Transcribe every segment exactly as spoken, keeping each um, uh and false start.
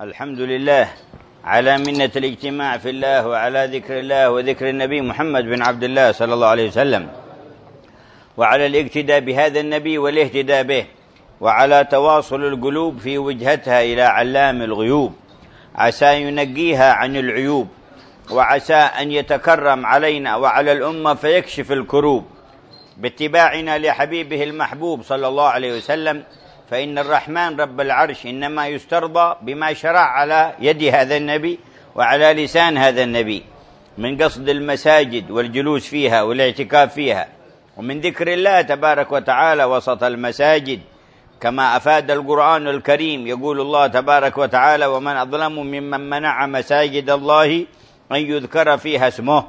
الحمد لله على منة الاجتماع في الله وعلى ذكر الله وذكر النبي محمد بن عبد الله صلى الله عليه وسلم، وعلى الاقتداء بهذا النبي والاهتداء به، وعلى تواصل القلوب في وجهتها إلى علام الغيوب، عسى ينقيها عن العيوب، وعسى أن يتكرم علينا وعلى الأمة فيكشف الكروب باتباعنا لحبيبه المحبوب صلى الله عليه وسلم. فإن الرحمن رب العرش إنما يسترضى بما شرع على يد هذا النبي وعلى لسان هذا النبي من قصد المساجد والجلوس فيها والاعتكاف فيها، ومن ذكر الله تبارك وتعالى وسط المساجد، كما أفاد القرآن الكريم. يقول الله تبارك وتعالى: ومن أظلم ممن منع مساجد الله أن يذكر فيها اسمه.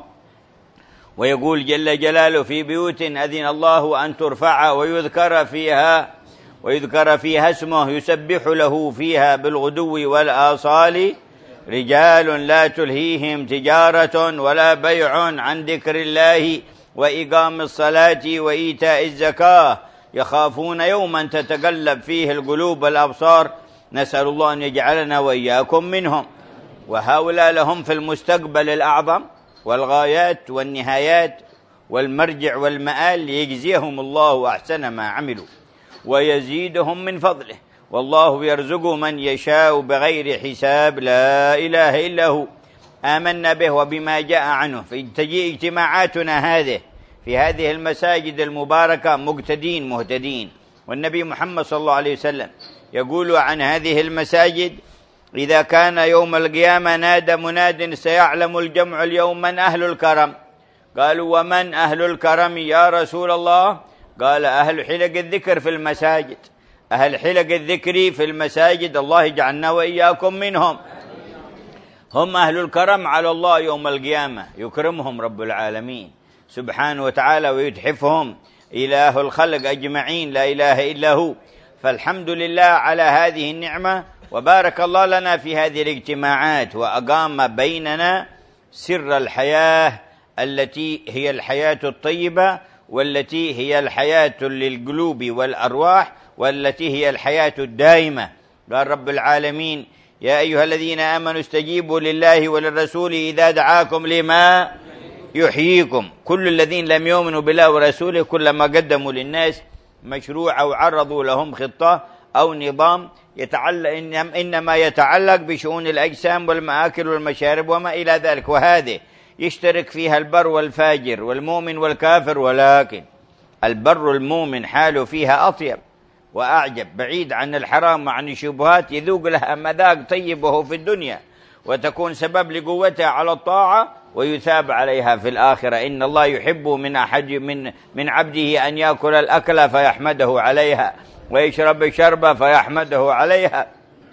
ويقول جل جلاله: في بيوت أذن الله أن ترفع ويذكر فيها ويذكر فيها اسمه يسبح له فيها بالغدو والآصال رجال لا تلهيهم تجارة ولا بيع عن ذكر الله وإقام الصلاة وإيتاء الزكاة يخافون يوما تتقلب فيه القلوب والأبصار. نسأل الله أن يجعلنا وإياكم منهم. وهؤلاء لهم في المستقبل الأعظم والغايات والنهايات والمرجع والمآل ليجزيهم الله أحسن ما عملوا ويزيدهم من فضله، والله يرزق من يشاء بغير حساب. لا إله إلا هو. آمنا به وبما جاء عنه. فتجي اجتماعاتنا هذه في هذه المساجد المباركة مقتدين مهتدين. والنبي محمد صلى الله عليه وسلم يقول عن هذه المساجد: إذا كان يوم القيامة نادى مناد سيعلم الجمع اليوم من أهل الكرم. قالوا: ومن أهل الكرم يا رسول الله؟ قال: أهل حلق الذكر في المساجد. أهل حلق الذكر في المساجد، الله يجعلنا وإياكم منهم. هم أهل الكرم على الله يوم القيامة، يكرمهم رب العالمين سبحانه وتعالى ويتحفهم إله الخلق أجمعين، لا إله إلا هو. فالحمد لله على هذه النعمة، وبارك الله لنا في هذه الاجتماعات، وأقام بيننا سر الحياة التي هي الحياة الطيبة، والتي هي الحياة للقلوب والأرواح، والتي هي الحياة الدائمة. قال رب العالمين: يا أيها الذين آمنوا استجيبوا لله وللرسول إذا دعاكم لما يحييكم. كل الذين لم يؤمنوا بالله ورسوله كلما قدموا للناس مشروع أو عرضوا لهم خطة أو نظام يتعلق إنما يتعلق بشؤون الأجسام والمآكل والمشارب وما إلى ذلك، وهذه يشترك فيها البر والفاجر والمؤمن والكافر. ولكن البر المؤمن حاله فيها أطيب وأعجب، بعيد عن الحرام وعن الشبهات، يذوق لها مذاق طيب وهو في الدنيا، وتكون سبب لقوتها على الطاعة ويثاب عليها في الآخرة. إن الله يحب من أحد من من عبده أن يأكل الأكل فيحمده عليها ويشرب الشرب فيحمده عليها.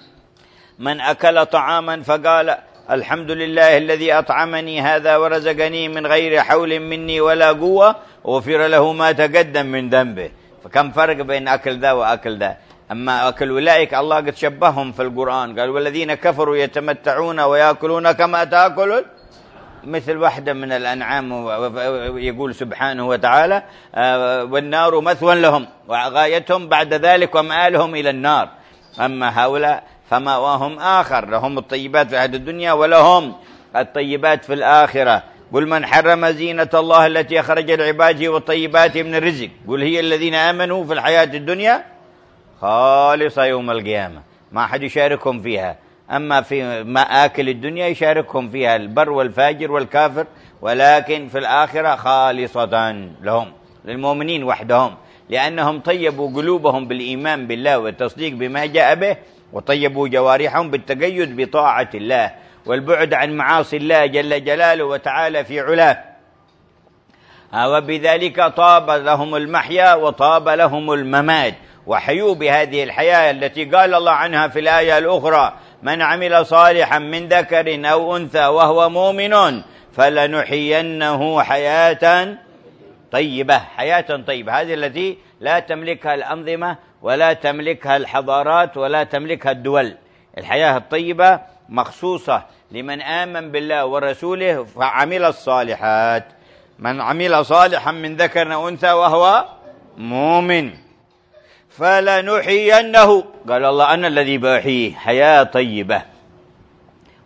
من أكل طعاما فقال: الحمد لله الذي أطعمني هذا ورزقني من غير حول مني ولا قوة، غفر له ما تقدم من ذنبه. فكم فرق بين أكل ذا وأكل ذا. أما أكل أولئك الله قد شبههم في القرآن، قال: والذين كفروا يتمتعون ويأكلون كما تأكل مثل واحدة من الأنعام. يقول سبحانه وتعالى: والنار مثوى لهم وغايتهم بعد ذلك ومآلهم إلى النار. أما هؤلاء فمأواهم آخر، لهم الطيبات في هذه الدنيا ولهم الطيبات في الآخرة. قل من حرم زينة الله التي أخرج لعباده والطيبات من الرزق، قل هي الذين آمنوا في الحياة الدنيا خالصة يوم القيامة، ما أحد يشاركهم فيها. أما في مآكل الدنيا يشاركهم فيها البر والفاجر والكافر، ولكن في الآخرة خالصة لهم للمؤمنين وحدهم، لأنهم طيبوا قلوبهم بالإيمان بالله والتصديق بما جاء به، وطيبوا جوارحهم بالتقيد بطاعة الله والبعد عن معاصي الله جل جلاله وتعالى في علاه. وبذلك طاب لهم المحيا وطاب لهم الممات، وحيوا بهذه الحياة التي قال الله عنها في الآية الأخرى: من عمل صالحا من ذكر أو أنثى وهو مؤمن فلنحيينه حياة طيبة. حياة طيبة هذه التي لا تملكها الأنظمة ولا تملكها الحضارات ولا تملكها الدول. الحياة الطيبة مخصوصة لمن آمن بالله ورسوله فعمل الصالحات. من عمل صالحا من ذكر أو أنثى وهو مؤمن فلنحيينه، قال الله أنا الذي بأحييه، حياة طيبة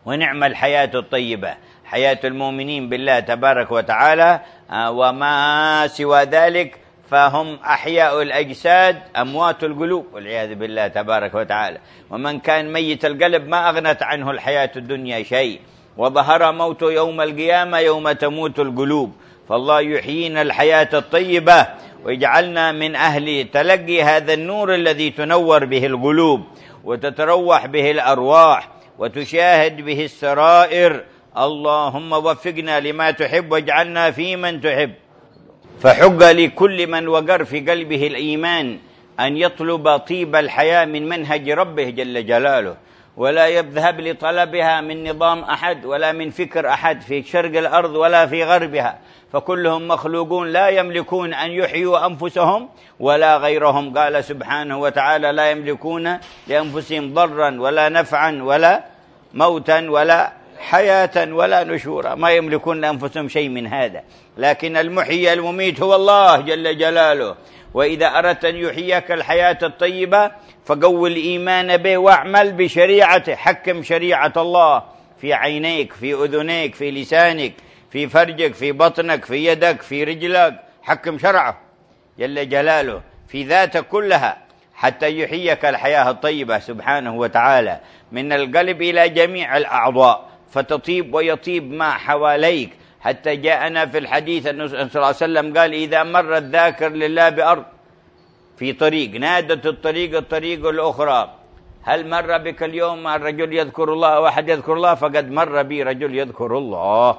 ونعم الحياة الطيبة، حياة المؤمنين بالله تبارك وتعالى، وما سوى ذلك فهم أحياء الأجساد أموات القلوب والعياذ بالله تبارك وتعالى. ومن كان ميت القلب ما أغنت عنه الحياة الدنيا شيء، وظهر موت يوم القيامة يوم تموت القلوب. فالله يحيينا الحياة الطيبة ويجعلنا من أهل تلقي هذا النور الذي تنور به القلوب وتتروح به الأرواح وتشاهد به السرائر. اللهم وفقنا لما تحب واجعلنا في من تحب. فحق لكل من وقر في قلبه الإيمان أن يطلب طيب الحياة من منهج ربه جل جلاله، ولا يذهب لطلبها من نظام أحد ولا من فكر أحد في شرق الأرض ولا في غربها، فكلهم مخلوقون لا يملكون أن يحيوا أنفسهم ولا غيرهم. قال سبحانه وتعالى: لا يملكون لأنفسهم ضرا ولا نفعا ولا موتا ولا حياة ولا نشورا، ما يملكون لأنفسهم شيء من هذا. لكن المحيي المميت هو الله جل جلاله. وإذا أردت أن يحييك الحياة الطيبة فقوي الإيمان به واعمل بشريعته. حكم شريعة الله في عينيك، في أذنيك، في لسانك، في فرجك، في بطنك، في يدك، في رجلك. حكم شرعه جل جلاله في ذاتك كلها حتى يحييك الحياة الطيبة سبحانه وتعالى من القلب إلى جميع الأعضاء، فتطيب ويطيب ما حواليك. حتى جاءنا في الحديث أن صلى الله عليه وسلم قال: إذا مر الذاكر لله بأرض في طريق نادت الطريق الطريق الأخرى: هل مر بك اليوم الرجل يذكر الله واحد يذكر الله؟ فقد مر بي رجل يذكر الله.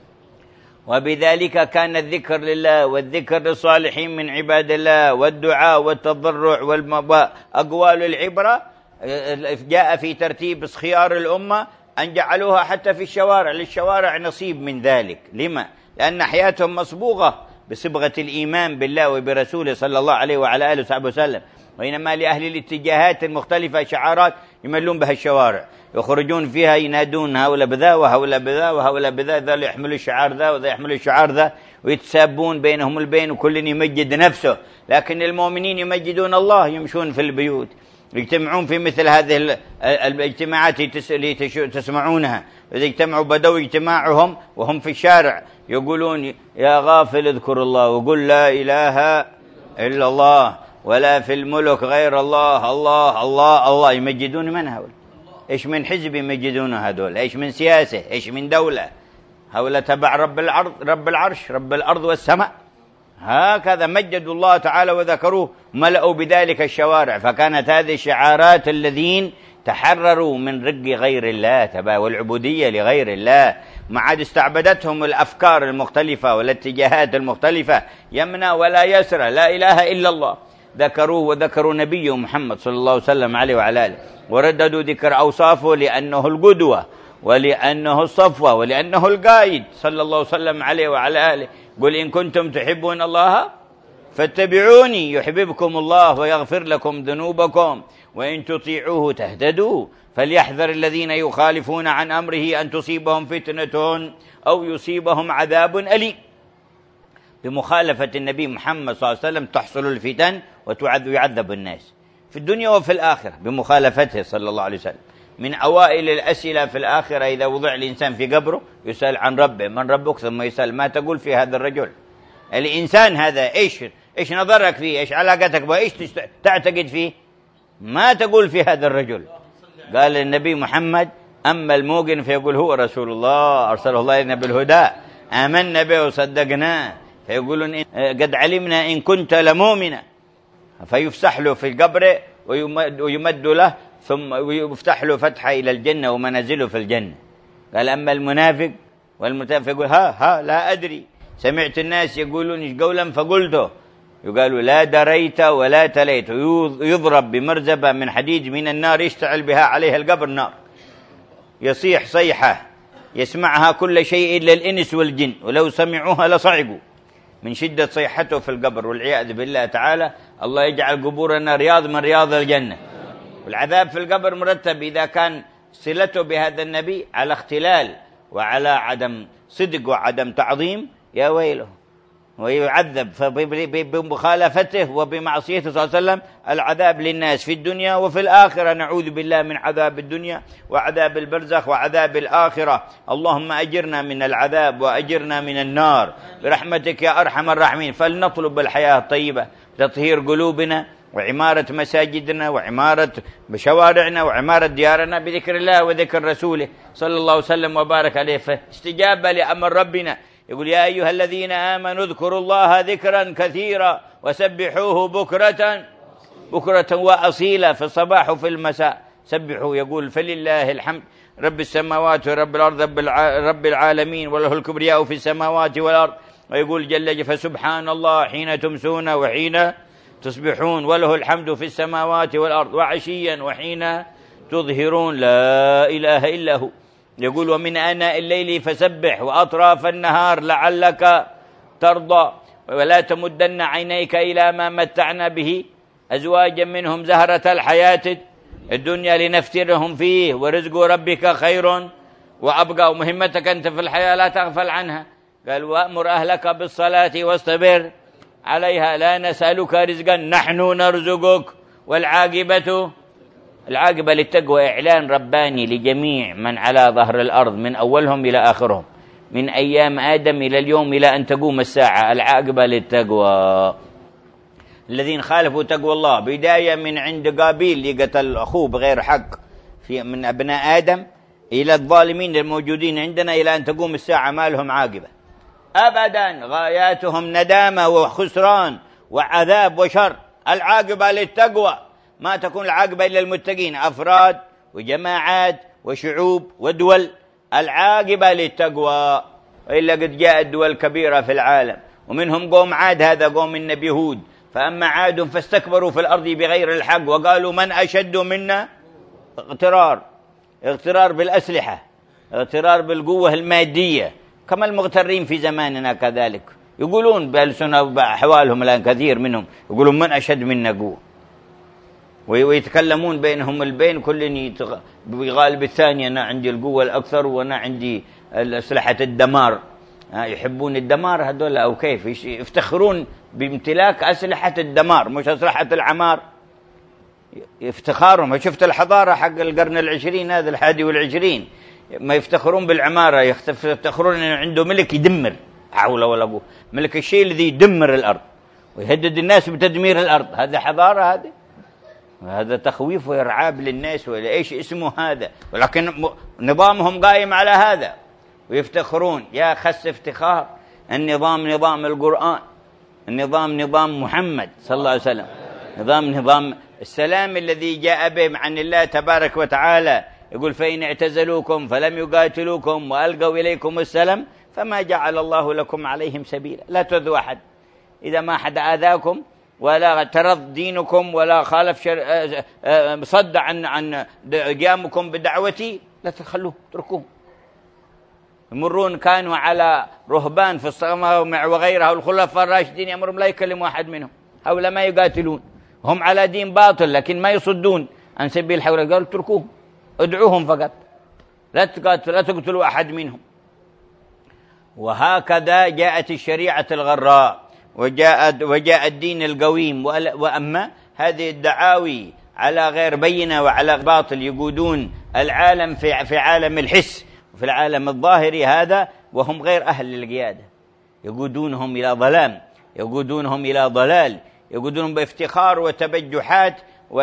وبذلك كان الذكر لله والذكر للصالحين من عباد الله والدعاء والتضرع والأقوال العبرة جاء في ترتيب خيار الأمة أن جعلوها حتى في الشوارع، للشوارع نصيب من ذلك. لما؟ لأن حياتهم مصبوغة بصبغة الإيمان بالله وبرسوله صلى الله عليه وعلى آله وصحبه وسلم. وإنما لأهل الاتجاهات المختلفة شعارات يملون بها الشوارع، يخرجون فيها ينادون هؤلاء بذا وهؤلاء بذا وهؤلاء بذا، ذا يحملوا الشعار ذا وذا يحملوا الشعار ذا، ويتسابون بينهم البين وكل يمجد نفسه. لكن المؤمنين يمجدون الله، يمشون في البيوت، يجتمعون في مثل هذه الاجتماعات اللي تسمعونها. إذا اجتمعوا بدوا اجتماعهم وهم في الشارع يقولون: يا غافل اذكر الله وقل لا إله إلا الله ولا في الملك غير الله الله الله الله. يمجدون من هؤلاء؟ إيش من حزب يمجدون هذول؟ إيش من سياسة؟ إيش من دولة؟ هؤلاء تبع رب العرض رب العرش رب الأرض والسماء. هكذا مجدوا الله تعالى وذكروه، ملأوا بذلك الشوارع. فكانت هذه الشعارات الذين تحرروا من رق غير الله تبا والعبودية لغير الله، ما عاد استعبدتهم الأفكار المختلفة والاتجاهات المختلفة يمنى ولا يسرى، لا إله إلا الله. ذكروه وذكروا نبيه محمد صلى الله عليه وسلم عليه وعلى آله، ورددوا ذكر أوصافه لأنه القدوة ولأنه الصفوة ولأنه القائد صلى الله عليه وسلم عليه وعلى آله. قل إن كنتم تحبون الله فاتبعوني يحببكم الله ويغفر لكم ذنوبكم وإن تطيعوه تهتدوا فليحذر الذين يخالفون عن أمره أن تصيبهم فتنة أو يصيبهم عذاب أليم. بمخالفة النبي محمد صلى الله عليه وسلم تحصل الفتن ويعذب الناس في الدنيا وفي الآخرة بمخالفته صلى الله عليه وسلم. من أوائل الأسئلة في الآخرة إذا وضع الإنسان في قبره يسأل عن ربه: من ربك؟ ثم يسأل: ما تقول في هذا الرجل؟ الإنسان هذا إيش إيش نظرك فيه؟ إيش علاقتك به؟ إيش تعتقد فيه؟ ما تقول في هذا الرجل. قال النبي محمد: أما الموقن فيقول هو رسول الله أرسله الله لنا بالهدى آمنا به وصدقناه، فيقولون إن قد علمنا إن كنت لمؤمنا، فيفسح له في القبر ويمد له ثم يفتح له فتحة إلى الجنة ومنازله في الجنة. قال: أما المنافق والمتافق يقول: ها ها لا أدري، سمعت الناس يقولون إيش قولا فقلته. يقالوا: لا دريت ولا تليت. يضرب بمرزبة من حديد من النار يشتعل بها عليها القبر نار، يصيح صيحة يسمعها كل شيء إلا الإنس والجن، ولو سمعوها لصعقوا من شدة صيحته في القبر والعياذ بالله تعالى. الله يجعل قبورنا رياض من رياض الجنة. والعذاب في القبر مرتب إذا كان صلته بهذا النبي على اختلال وعلى عدم صدق وعدم تعظيم، يا ويله ويعذب بمخالفته وبمعصيته صلى الله عليه وسلم العذاب للناس في الدنيا وفي الآخرة. نعوذ بالله من عذاب الدنيا وعذاب البرزخ وعذاب الآخرة. اللهم أجرنا من العذاب وأجرنا من النار برحمتك يا أرحم الراحمين. فلنطلب الحياة الطيبة، تطهير قلوبنا وعمارة مساجدنا وعمارة شوارعنا وعمارة ديارنا بذكر الله وذكر رسوله صلى الله وسلم وبارك عليه. فاستجابة لأمر ربنا يقول يا أيها الذين آمنوا اذكروا الله ذكرا كثيرا وسبحوه بكرة بكرة وأصيلا، في الصباح وفي المساء سبحوا. يقول فلله الحمد رب السماوات ورب الأرض رب العالمين وله الكبرياء في السماوات والأرض. ويقول جل جلاله فسبحان الله حين تمسون وحين تصبحون وله الحمد في السماوات والأرض وعشيا وحين تظهرون لا إله إلا هو. يقول ومن آناء الليل فسبح وأطراف النهار لعلك ترضى ولا تمدن عينيك إلى ما متعنا به أزواجا منهم زهرة الحياة الدنيا لنفتنهم فيه ورزق ربك خير وأبقى. ومهمتك أنت في الحياة لا تغفل عنها. قال وأمر أهلك بالصلاة واصطبر عليها لا نسألك رزقا نحن نرزقك. والعاقبة العاقبة للتقوى إعلان رباني لجميع من على ظهر الأرض من أولهم إلى آخرهم من أيام آدم إلى اليوم إلى أن تقوم الساعة. العاقبة للتقوى. الذين خالفوا تقوى الله بداية من عند قابيل اللي قتل أخوه بغير حق في من أبناء آدم إلى الظالمين الموجودين عندنا إلى أن تقوم الساعة ما لهم عاقبة أبدا. غاياتهم ندامة وخسران وعذاب وشر. العاقبة للتقوى. ما تكون العاقبة إلا المتقين أفراد وجماعات وشعوب ودول. العاقبة للتقوى. وإلا قد جاءت دول كبيرة في العالم ومنهم قوم عاد هذا قوم النبي هود. فأما عاد فاستكبروا في الأرض بغير الحق وقالوا من أشد منا اغترار اغترار بالأسلحة اغترار بالقوة المادية كما المغترين في زماننا كذلك. يقولون بألسنة أحوالهم الآن كثير منهم يقولون من أشد منا قوة ويتكلمون بينهم البين كل يغالب الثاني أنا عندي القوة الأكثر وأنا عندي أسلحة الدمار. يحبون الدمار هذول أو كيف يفتخرون بامتلاك أسلحة الدمار مش أسلحة العمار. افتخارهم. شفت الحضارة حق القرن العشرين هذا الحادي والعشرين ما يفتخرون بالعمارة يفتخرون أن عنده ملك يدمر. حول ولا قوة. ملك الشيء الذي يدمر الأرض ويهدد الناس بتدمير الأرض. هذا حضارة هذه. هذا تخويف وإرعاب للناس ولا إيش اسمه هذا. ولكن نظامهم قائم على هذا ويفتخرون. يا خس افتخار. النظام نظام القرآن. النظام نظام محمد صلى الله عليه وسلم. نظام نظام السلام الذي جاء به عن الله تبارك وتعالى. يقول فإن اعتزلوكم فلم يقاتلوكم وألقوا إليكم السلام فما جعل الله لكم عليهم سبيلا. لا تؤذوا أحد. إذا ما حد آذاكم ولا ترض دينكم ولا خالف شر... صد عن عن قيامكم بدعوتي لا تخلوه اتركوه. يمرون كانوا على رهبان في الصومعة وغيرها والخلفاء الراشدين يمرون لا يكلم واحد منهم. هؤلاء ما يقاتلون هم على دين باطل لكن ما يصدون عن سبيل الحق. قالوا اتركوه ادعوهم فقط لا تقاتلوا لا تقتلوا أحد منهم. وهكذا جاءت الشريعة الغراء وجاء وجاء الدين القويم. وأما هذه الدعاوي على غير بينة وعلى باطل يقودون العالم في في عالم الحس وفي العالم الظاهري هذا وهم غير أهل للقيادة. يقودونهم إلى ظلام يقودونهم إلى ضلال يقودونهم بافتخار وتبجحات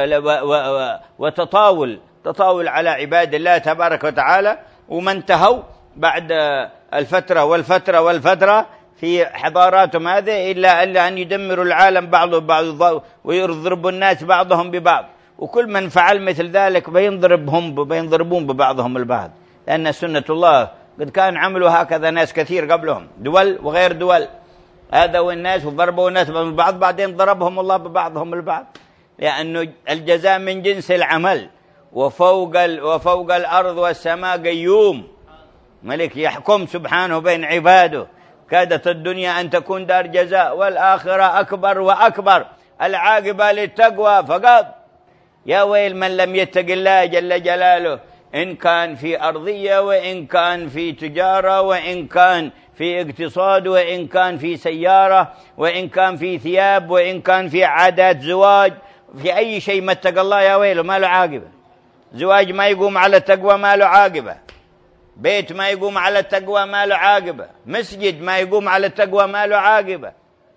وتطاول تطاول على عباد الله تبارك وتعالى. وما انتهوا بعد الفترة والفترة والفترة في حضاراتهم هذه إلا إلا أن يدمروا العالم بعضه بعض ويضربوا الناس بعضهم ببعض. وكل من فعل مثل ذلك بينضربهم بينضربون ببعضهم البعض. لأن سنة الله قد كان عملوا هكذا ناس كثير قبلهم دول وغير دول. هذا والناس وضربوا الناس بالبعض بعدين ضربهم الله ببعضهم البعض. لأنه الجزاء من جنس العمل. وفوق وفوق الأرض والسماء قيوم ملك يحكم سبحانه بين عباده. كادت الدنيا أن تكون دار جزاء والآخرة أكبر وأكبر. العاقبة للتقوى فقط. يا ويل من لم يتق الله جل جلاله إن كان في أرضية، وإن كان في تجارة، وإن كان في اقتصاد، وإن كان في سيارة، وإن كان في ثياب، وإن كان في عادات زواج، في أي شيء ما اتقى الله يا ويله ما له عاقبة. زواج ما يقوم على التقوى ما له عاقبة، بيت ما يقوم على التقوى ما له عاقبة، مسجد ما يقوم على التقوى ما له عاقبة.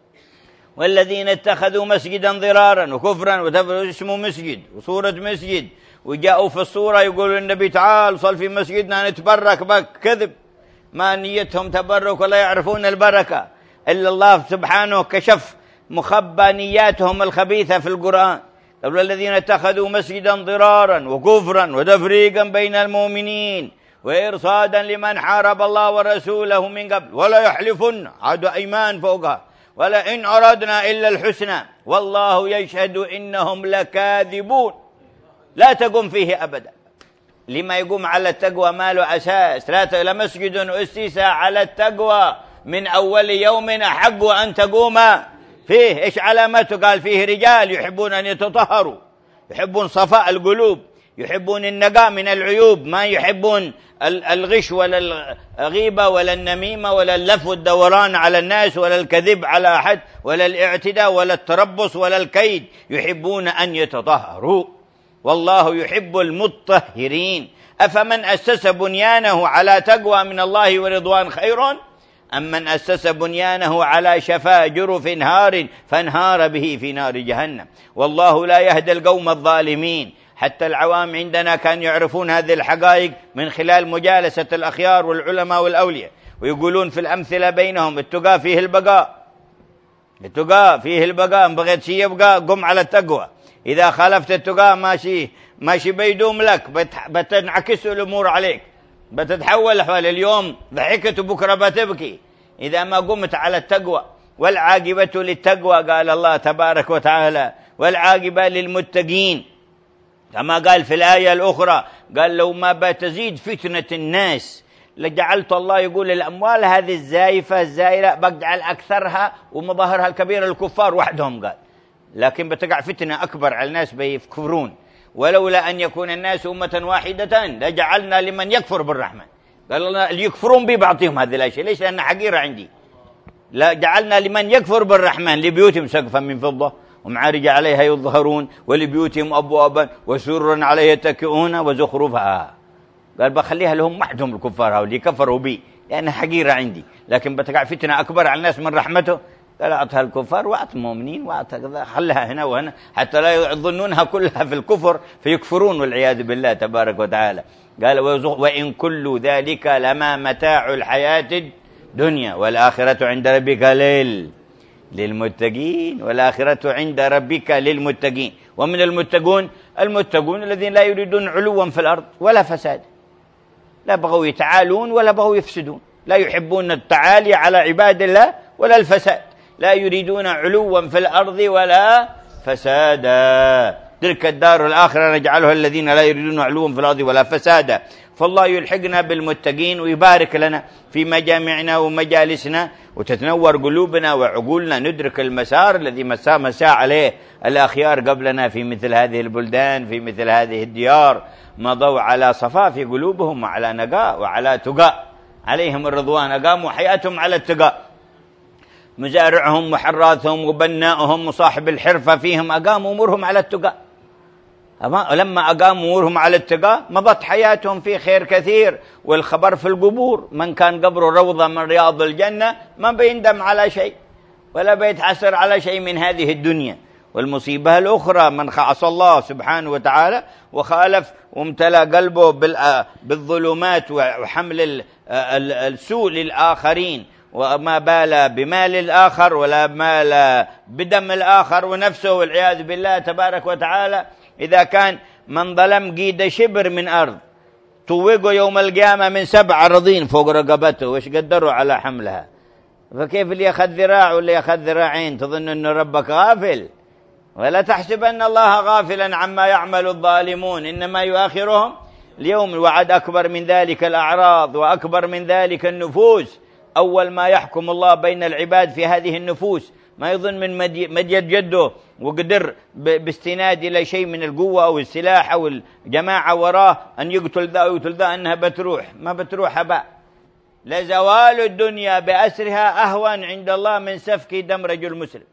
والذين اتخذوا مسجدا ضرارا وكفرا وتفروا اسمه مسجد وصورة مسجد، وجاءوا في الصورة يقولوا النبي تعال صل في مسجدنا نتبرك بك، كذب، ما نيتهم تبرك ولا يعرفون البركة إلا الله سبحانه كشف مخبى نياتهم الخبيثة في القرآن. قبل الذين اتخذوا مسجدا ضرارا وكفرا وتفريقا بين المؤمنين وإرصادا لمن حارب الله ورسوله من قبل ولا يحلفن، عاد أيمان فوقها، ولا إن أردنا إلا الحسنى والله يشهد إنهم لكاذبون. لا تقوم فيه أبدا. لما يقوم على التقوى ما له أساس. لا لمسجد أسس على التقوى من أول يوم أحق أن تقوم فيه. إيش علامته؟ قال فيه رجال يحبون أن يتطهروا، يحبون صفاء القلوب، يحبون النقاء من العيوب، ما يحبون الغش ولا الغيبة ولا النميمة ولا اللف والدوران على الناس ولا الكذب على أحد ولا الاعتداء ولا التربص ولا الكيد، يحبون أن يتطهروا والله يحب المطهرين. أفمن أسس بنيانه على تقوى من الله ورضوان خير أم من أسس بنيانه على شفا جرف هار فانهار به في نار جهنم والله لا يهدي القوم الظالمين. حتى العوام عندنا كانوا يعرفون هذه الحقائق من خلال مجالسة الأخيار والعلماء والأولياء، ويقولون في الأمثلة بينهم التقى فيه البقاء، التقى فيه البقاء، إن بغيت شيء يبقى قم على التقوى، إذا خالفت التقى ماشي ماشي بيدوم لك، بتنعكس الأمور عليك، بتتحول أحوال، اليوم ضحكت وبكرة بتبكي إذا ما قمت على التقوى. والعاقبة للتقوى قال الله تبارك وتعالى، والعاقبة للمتقين، كما قال في الآية الأخرى قال لو ما بتزيد فتنة الناس لجعلت الله يقول الأموال هذه الزائفة الزائرة بجعل أكثرها ومظاهرها الكبيرة الكفار وحدهم، قال لكن بتقع فتنة أكبر على الناس بيكفرون، ولولا أن يكون الناس أمة واحدة لجعلنا لمن يكفر بالرحمن، قال الله اللي يكفرون بي بعطيهم هذه الأشياء، ليش؟ لأن حقيرة عندي. لا جعلنا لمن يكفر بالرحمن لبيوتهم سقفا من فضة ومعارج عليها يظهرون ولبيوتهم أبوابا وسرا عليها يتكئون وزخرفها، قال بخليها لهم وحدهم الكفار هؤلاء اللي كفروا بي لأنها حقيرة عندي، لكن بتقع فتنة أكبر على الناس من رحمته، قال أعطها الكفار وأعط المؤمنين وأعط كذا، خلها هنا وهنا حتى لا يظنونها كلها في الكفر فيكفرون والعياذ بالله تبارك وتعالى. قال وإن كل ذلك لما متاع الحياة الدنيا والآخرة عند ربك ليل للمتقين، والآخرة عند ربك للمتقين. ومن المتقون المتقون الذين لا يريدون علوا في الأرض ولا فساد، لا بغوا يتعالون ولا بغوا يفسدون، لا يحبون التعالي على عباد الله ولا الفساد، لا يريدون علوا في الأرض ولا فسادا. تلك الدار الآخرة نجعلها الذين لا يريدون علوا في الأرض ولا فسادا. فالله يلحقنا بالمتقين ويبارك لنا في مجامعنا ومجالسنا، وتتنور قلوبنا وعقولنا، ندرك المسار الذي مسا مسا عليه الأخيار قبلنا في مثل هذه البلدان، في مثل هذه الديار، مضوا على صفاء في قلوبهم وعلى نقاء وعلى تقاء، عليهم الرضوان، أقاموا حياتهم على التقاء، مزارعهم وحراثهم وبنائهم وصاحب الحرفة فيهم أقاموا أمورهم على التقاء. لما أقاموا أمورهم على التقاء مضت حياتهم في خير كثير. والخبر في القبور، من كان قبره روضة من رياض الجنة ما بيندم على شيء ولا بيتحسر على شيء من هذه الدنيا. والمصيبة الأخرى من عصى الله سبحانه وتعالى وخالف وامتلأ قلبه بالظلمات وحمل السوء للآخرين، وما بال بمال الآخر ولا مال بدم الآخر ونفسه والعياذ بالله تبارك وتعالى. إذا كان من ظلم قيد شبر من أرض طوقه يوم القيامة من سبع أراضين فوق رقبته، وإيش قدروا على حملها؟ فكيف اللي يأخذ ذراع واللي يأخذ ذراعين؟ تظن أن ربك غافل؟ ولا تحسب أن الله غافلا عما يعمل الظالمون، إنما يؤخرهم اليوم. وعد أكبر من ذلك الأعراض وأكبر من ذلك النفوس. أول ما يحكم الله بين العباد في هذه النفوس، ما يظن من مديد جده وقدر باستناد إلى شيء من القوة أو السلاح أو الجماعة وراه أن يقتل ذا ويقتل ذا، أنها بتروح، ما بتروح هباء. لزوال الدنيا بأسرها أهون عند الله من سفك دم رجل مسلم.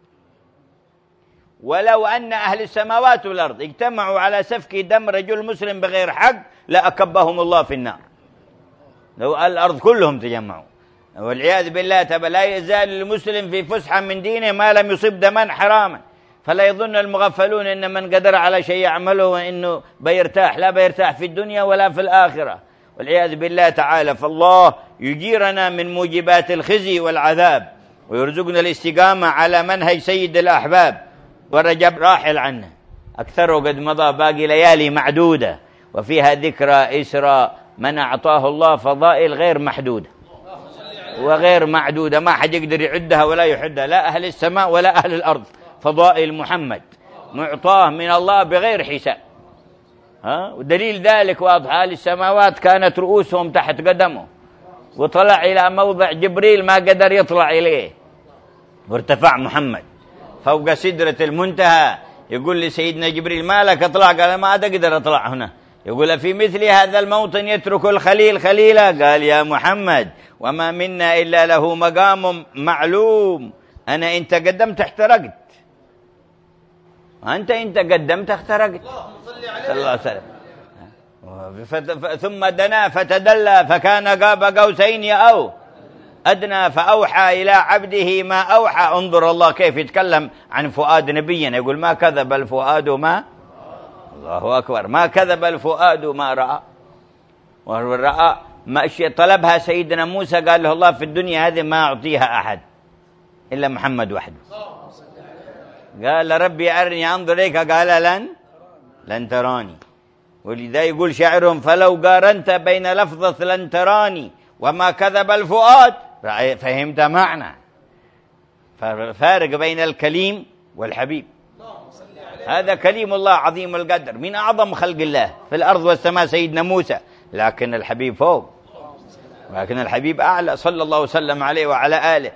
ولو أن أهل السماوات والأرض اجتمعوا على سفك دم رجل مسلم بغير حق لأكبهم الله في النار. لو الأرض كلهم تجمعوا، والعياذ بالله تبا، لا يزال المسلم في فسحة من دينه ما لم يصب دما حراما. فلا يظن المغفلون إن من قدر على شيء يعمله وإنه بيرتاح، لا بيرتاح في الدنيا ولا في الآخرة، والعياذ بالله تعالى. فالله يجيرنا من موجبات الخزي والعذاب، ويرزقنا الاستقامة على منهج سيد الأحباب. والرجب راحل عنه، أكثره قد مضى، باقي ليالي معدودة، وفيها ذكرى إسرى من أعطاه الله فضائل غير محدودة وغير معدودة، ما حد يقدر يعدها ولا يحدها، لا أهل السماء ولا أهل الأرض. فضائل محمد معطاه من الله بغير حساب. ها، ودليل ذلك واضح، أهل السماوات كانت رؤوسهم تحت قدمه، وطلع إلى موضع جبريل ما قدر يطلع إليه، وارتفع محمد فوق سدرة المنتهى. يقول لسيدنا جبريل ما لك اطلع؟ قال ما أقدر أطلع هنا. يقول في مثل هذا الموطن يترك الخليل خليلا؟ قال يا محمد وما منا إلا له مقام معلوم، أنا إن تقدمت احترقت، أنت إن تقدمت احترقت صلى الله عليه وسلم. ثم دنا فتدلى فكان قاب قوسين أو أدنى فأوحى إلى عبده ما أوحى. انظر الله كيف يتكلم عن فؤاد نبينا، يقول ما كذب الفؤاد ما، الله أكبر، ما كذب الفؤاد ما رأى. ورأى ما أشياء طلبها سيدنا موسى، قال له الله في الدنيا هذه ما أعطيها أحد إلا محمد وحده. قال ربي أرني أنظر إليك، قال لن لن تراني. ولذا يقول شاعرهم فلو قارنت بين لفظة لن تراني وما كذب الفؤاد فهمت معنى. فارق بين الكليم والحبيب. هذا كليم الله عظيم القدر من أعظم خلق الله في الأرض والسماء سيدنا موسى، لكن الحبيب فوق، لكن الحبيب أعلى صلى الله وسلم عليه وعلى آله.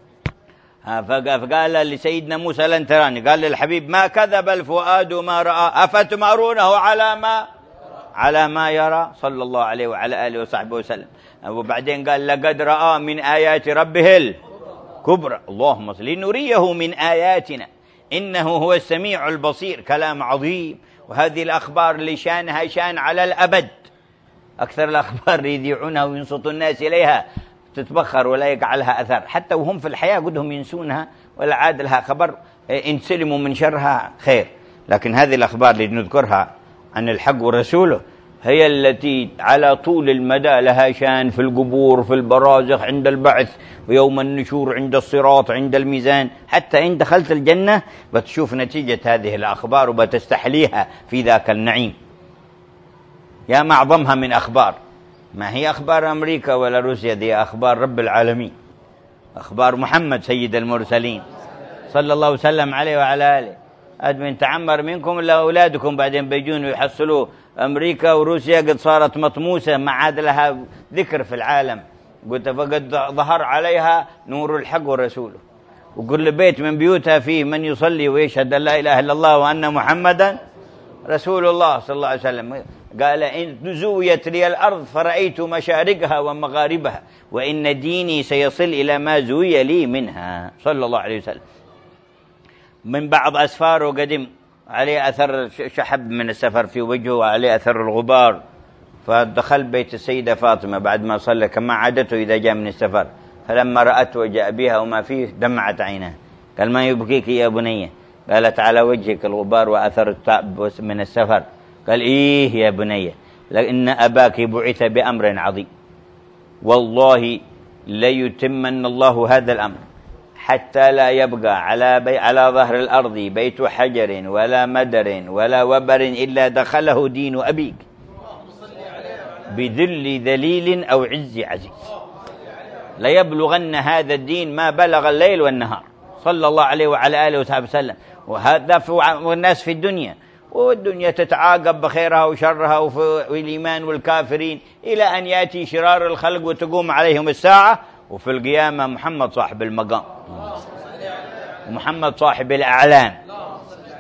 فقال لسيدنا موسى لن تراني، قال للحبيب ما كذب الفؤاد ما رأى أفتمارونه على ما على ما يرى صلى الله عليه وعلى آله وصحبه وسلم. وبعدين قال لقد رأى من آيات ربه الكبرى، اللهم صل، لنريه من آياتنا إنه هو السميع البصير. كلام عظيم. وهذه الأخبار اللي شانها شان على الأبد، أكثر الأخبار اللي يذيعونها وينصت الناس إليها تتبخر ولا يقع لها أثر، حتى وهم في الحياة قدهم ينسونها ولا عاد لها خبر، إن سلموا من شرها خير. لكن هذه الأخبار اللي نذكرها عن الحق ورسوله هي التي على طول المدى لها شان في القبور، في البرازخ، عند البعث، ويوم النشور، عند الصراط، عند الميزان. حتى إن دخلت الجنة بتشوف نتيجة هذه الأخبار وبتستحليها في ذاك النعيم. يا معظمها من أخبار، ما هي أخبار أمريكا ولا روسيا، دي أخبار رب العالمين، أخبار محمد سيد المرسلين صلى الله وسلم عليه وعلى آله. أدمن تعمر منكم إلا أولادكم بعدين بيجون ويحصلوا أمريكا وروسيا قد صارت مطموسة، ما عاد لها ذكر في العالم. قلت فقد ظهر عليها نور الحق ورسوله، وكل بيت من بيوتها فيه من يصلي ويشهد أن لا إله إلا الله وأن محمدا رسول الله صلى الله عليه وسلم. قال إن زويت لي الأرض فرأيت مشارقها ومغاربها وإن ديني سيصل إلى ما زوي لي منها صلى الله عليه وسلم. من بعض أسفاره قدم عليه أثر شحب من السفر في وجهه وعليه أثر الغبار، فدخل بيت السيدة فاطمة بعد ما صلى كما عادته إذا جاء من السفر، فلما رأت وجاء بها وما فيه دمعت عينها. قال ما يبكيك يا بنية؟ قالت على وجهك الغبار وأثر التعب من السفر. قال إيه يا بنية، لأن أباك بعث بأمر عظيم، والله ليتمن الله هذا الأمر حتى لا يبقى على, بي على ظهر الأرض بيت حجر ولا مدر ولا وبر إلا دخله دين أبيك بذل ذليل أو عز عزيز. ليبلغن هذا الدين ما بلغ الليل والنهار صلى الله عليه وعلى آله وصحبه وسلم. وهذا والناس في الدنيا، والدنيا تتعاقب بخيرها وشرها وفي الإيمان والكافرين إلى أن يأتي شرار الخلق وتقوم عليهم الساعة، وفي القيامة محمد صاحب المقام ومحمد صاحب الأعلام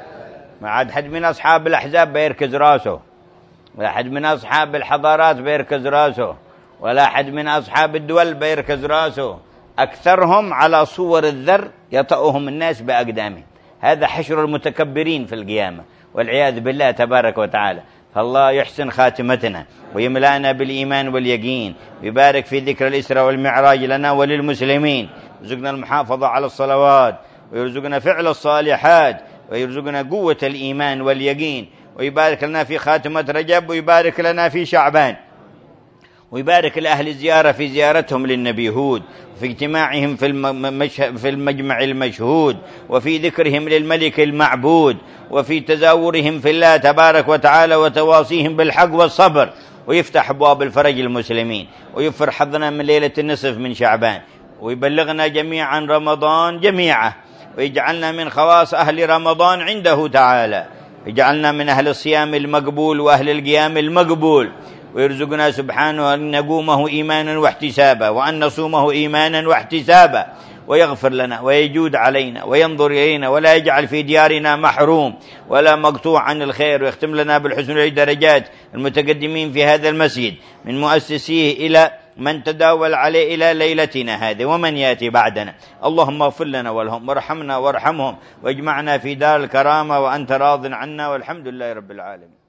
ما عاد حد من أصحاب الأحزاب بيركز راسه، ولا حد من أصحاب الحضارات بيركز راسه، ولا حد من أصحاب الدول بيركز راسه. أكثرهم على صور الذر يطأهم الناس بأقدامهم. هذا حشر المتكبرين في القيامة والعياذ بالله تبارك وتعالى. فالله يحسن خاتمتنا ويملأنا بالإيمان واليقين، ويبارك في ذكر الإسراء والمعراج لنا وللمسلمين، يرزقنا المحافظة على الصلوات، ويرزقنا فعل الصالحات، ويرزقنا قوة الإيمان واليقين، ويبارك لنا في خاتمة رجب، ويبارك لنا في شعبان، ويبارك لأهل الزيارة في زيارتهم للنبي هود، وفي اجتماعهم في في المجمع المشهود، وفي ذكرهم للملك المعبود، وفي تزاورهم في الله تبارك وتعالى وتواصيهم بالحق والصبر، ويفتح أبواب الفرج للمسلمين، ويفر حظنا من ليلة النصف من شعبان، ويبلغنا جميعا رمضان جميعا، ويجعلنا من خواص أهل رمضان عنده تعالى، يجعلنا من أهل الصيام المقبول وأهل القيام المقبول، ويرزقنا سبحانه أن نقومه إيمانا واحتسابا، وأن نصومه إيمانا واحتسابا، ويغفر لنا ويجود علينا وينظر إلينا، ولا يجعل في ديارنا محروم ولا مقطوع عن الخير، ويختم لنا بالحسن والدرجات المتقدمين في هذا المسجد من مؤسسيه إلى من تداول عليه إلى ليلتنا هذه ومن يأتي بعدنا. اللهم اغفر لنا ولهم وارحمنا وارحمهم، واجمعنا في دار الكرامة وأنت راض عنا، والحمد لله رب العالمين.